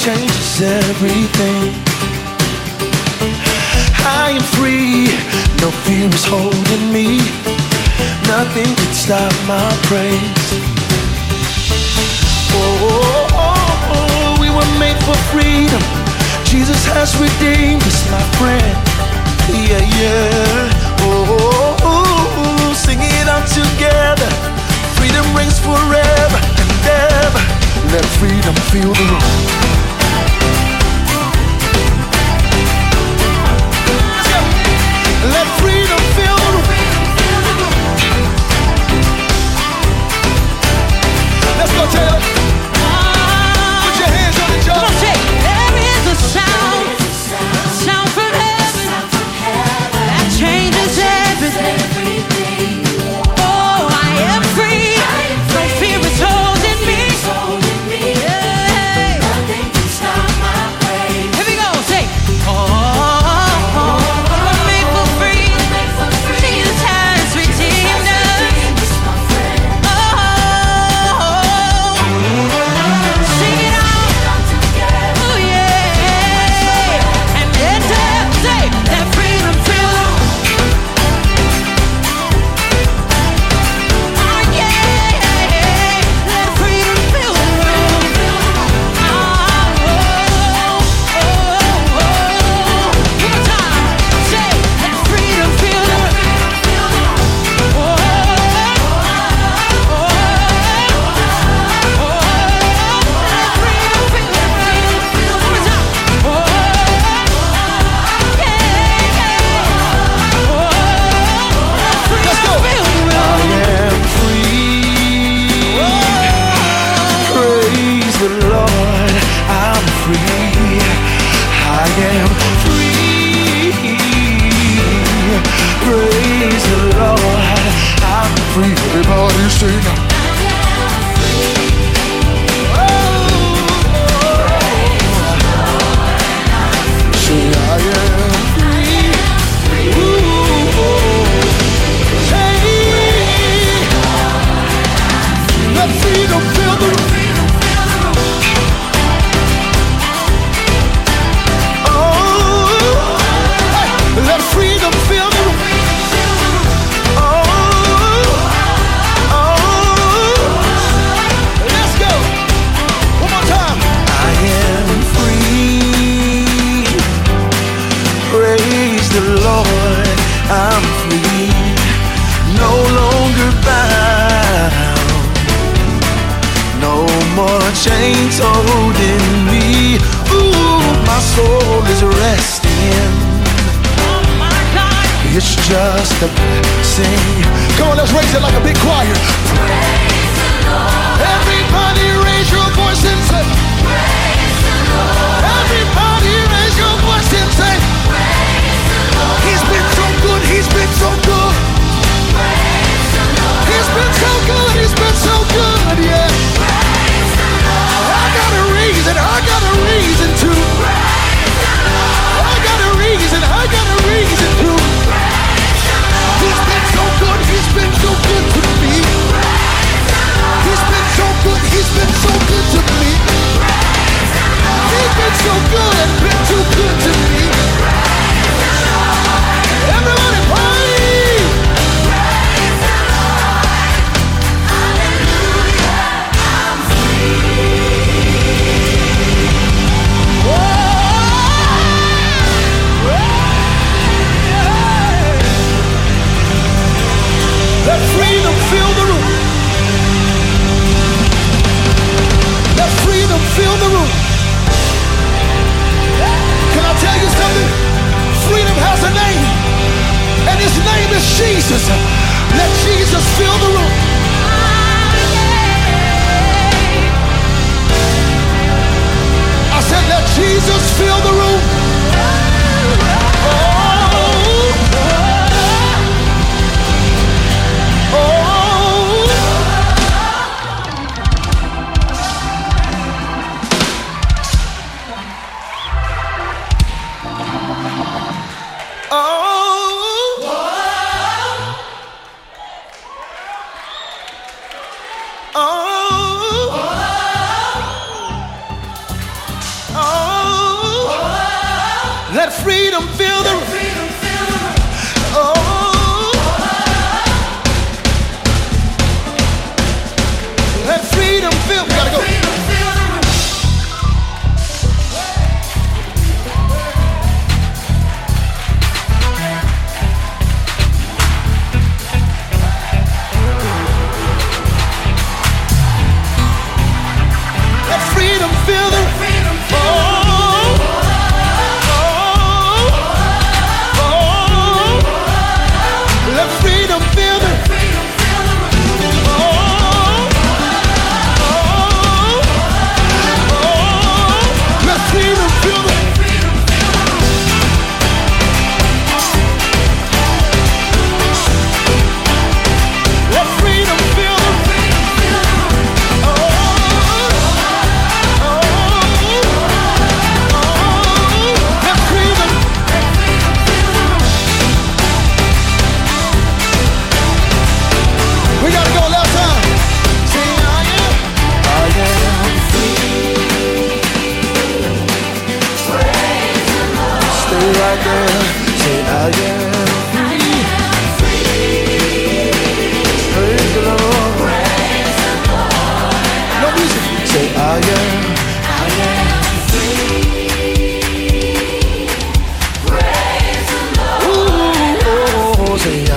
changes everything. I am free, no fear is holding me. Nothing can stop my praise. Oh, we were made for freedom. Jesus has redeemed us, my friend. Yeah, yeah. Oh, sing it out together. Freedom reigns forever and ever. Let freedom fill the room. Let freedom fill the room. Let's go, Taylor. Put your hands on the jaw. Come on, say, there is a sound, sound from heaven, that changes everything. Oh, I am free. No fear is holding me. Yeah. Nothing can stop my praise. Here we go, say, we're made for free. Jesus has redeemed us. Oh, sing it out. Oh, yeah. And let them say that freedom fill the room. Oh, yeah. Let freedom fill the room. One more time. Say that freedom fill the room. Let's go. I am free. Praise the Lord. I'm free. I am free. Praise the Lord. I'm free. Everybody sing now. Say I am free. Ooh. Hey. Let freedom fill the room. Oh, hey. Let freedom fill the room. Let's go. One more time. I am free. Praise the Lord. I'm free. No longer bound. No more chains holding me. Ooh, my soul is resting. Oh my God. It's just a blessing. Come on, let's raise it like a big choir. Praise the Lord. Everybody raise your voice and say, Praise the Lord. everybody raise your voice and say, Praise the Lord. he's been so good, he's been so good. Praise the Lord. He's been so good, he's been so good, yeah. Praise the Lord. I got a reason to. Praise the Lord. I got a reason to. He's been so good, he's been so good to me. He's been so good, he's been so good to me. He's been so good and been too good to me. Everybody praise. Praise the Lord. Hallelujah. I'm Let freedom fill the room. Let freedom fill the room. Can I tell you something? Freedom has a name, and his name is Jesus. Let Jesus fill the room. I said, let Jesus fill the room.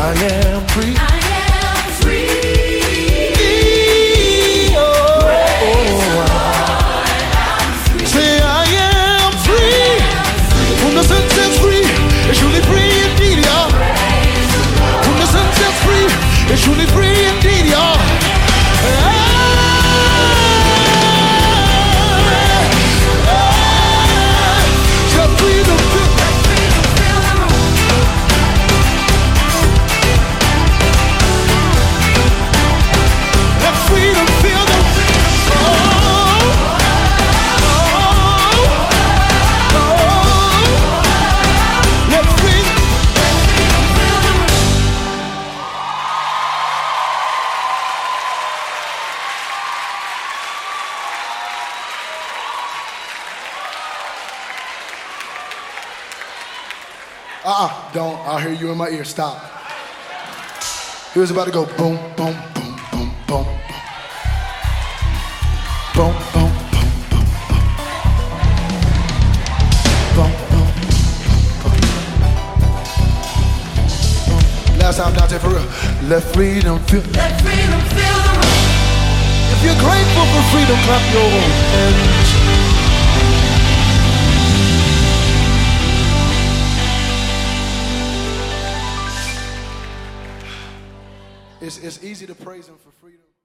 I am free. I am free. Oh, say I am free. Whom the Son sets free is truly free indeed, y'all. Whom the Son sets free is truly free indeed, y'all. Let freedom fill the room. Let freedom fill the room. Let freedom. Don't. I'll hear you in my ear. Stop. He was about to go boom, boom, boom, boom, boom, boom, boom, boom, boom, boom, boom, boom, boom. Last time, Dante, for real. Let freedom fill. Let freedom fill the room. If you're grateful for freedom, clap your hands. It's easy to praise him for freedom.